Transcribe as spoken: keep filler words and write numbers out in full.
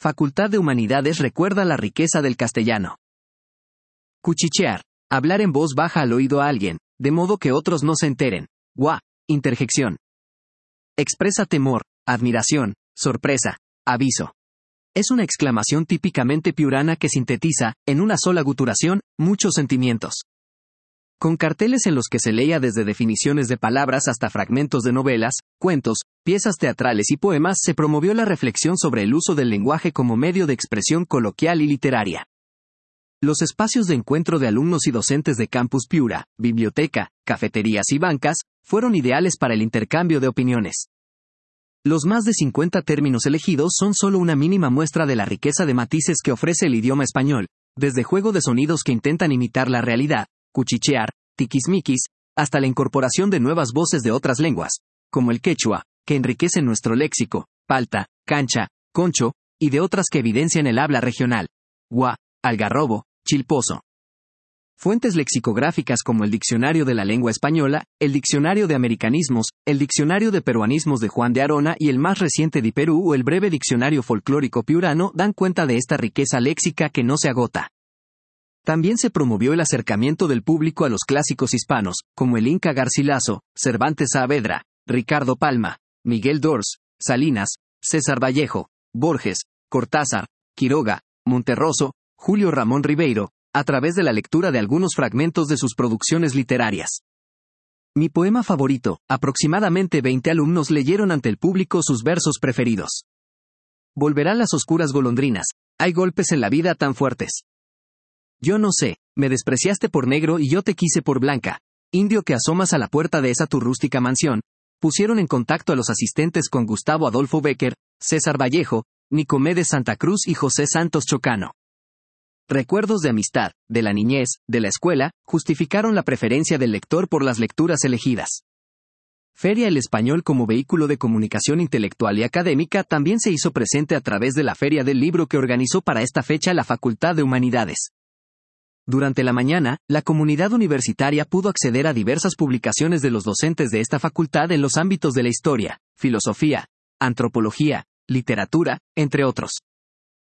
Facultad de Humanidades recuerda la riqueza del castellano. Cuchichear. Hablar en voz baja al oído a alguien, de modo que otros no se enteren. Gua. Interjección. Expresa temor, admiración, sorpresa, aviso. Es una exclamación típicamente piurana que sintetiza, en una sola guturación, muchos sentimientos. Con carteles en los que se leía desde definiciones de palabras hasta fragmentos de novelas, cuentos, piezas teatrales y poemas, se promovió la reflexión sobre el uso del lenguaje como medio de expresión coloquial y literaria. Los espacios de encuentro de alumnos y docentes de Campus Piura, biblioteca, cafeterías y bancas, fueron ideales para el intercambio de opiniones. Los más de cincuenta términos elegidos son solo una mínima muestra de la riqueza de matices que ofrece el idioma español, desde juego de sonidos que intentan imitar la realidad, cuchichear, tiquismiquis, hasta la incorporación de nuevas voces de otras lenguas, como el quechua, que enriquece nuestro léxico, palta, cancha, concho, y de otras que evidencian el habla regional, gua, algarrobo, chilposo. Fuentes lexicográficas como el Diccionario de la Lengua Española, el Diccionario de Americanismos, el Diccionario de Peruanismos de Juan de Arona y el más reciente Di Perú o el breve Diccionario Folclórico Piurano dan cuenta de esta riqueza léxica que no se agota. También se promovió el acercamiento del público a los clásicos hispanos, como el Inca Garcilaso, Cervantes Saavedra, Ricardo Palma, Miguel Dors, Salinas, César Vallejo, Borges, Cortázar, Quiroga, Monterroso, Julio Ramón Ribeiro, a través de la lectura de algunos fragmentos de sus producciones literarias. Mi poema favorito, aproximadamente veinte alumnos leyeron ante el público sus versos preferidos. Volverán las oscuras golondrinas, hay golpes en la vida tan fuertes. Yo no sé, me despreciaste por negro y yo te quise por blanca. Indio que asomas a la puerta de esa tu rústica mansión, pusieron en contacto a los asistentes con Gustavo Adolfo Bécquer, César Vallejo, Nicomedes Santa Cruz y José Santos Chocano. Recuerdos de amistad, de la niñez, de la escuela, justificaron la preferencia del lector por las lecturas elegidas. Feria El Español como vehículo de comunicación intelectual y académica también se hizo presente a través de la Feria del Libro que organizó para esta fecha la Facultad de Humanidades. Durante la mañana, la comunidad universitaria pudo acceder a diversas publicaciones de los docentes de esta facultad en los ámbitos de la historia, filosofía, antropología, literatura, entre otros.